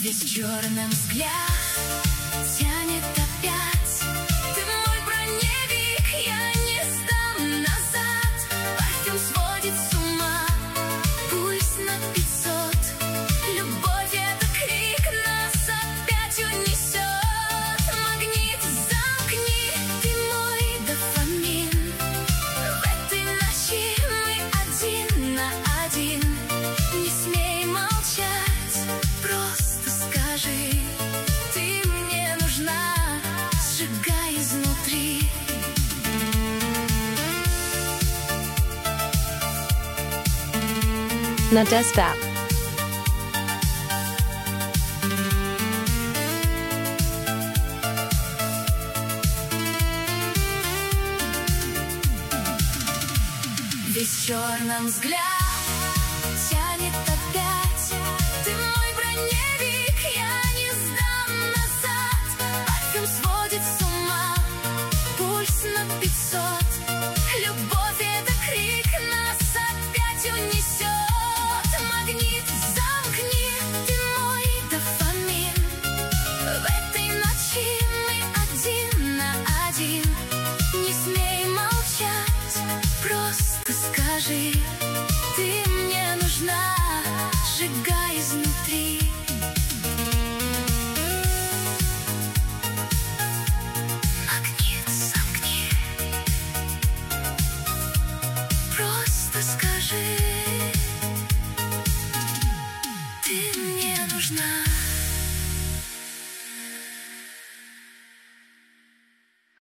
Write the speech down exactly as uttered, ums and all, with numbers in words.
Весь черным взгляд тянет опять. Ты мой броневик, я не сдам назад. Парфюм сводит с ума, пульс на пятьсот. Любовь — это крик, нас опять унесет. Магнит, замкни, ты мой дофамин. В этой ночи мы один на один. Не смей молчать, просто скажи. Ты мне нужна, сжигай изнутри. На Desktop. Весь в черном взгляд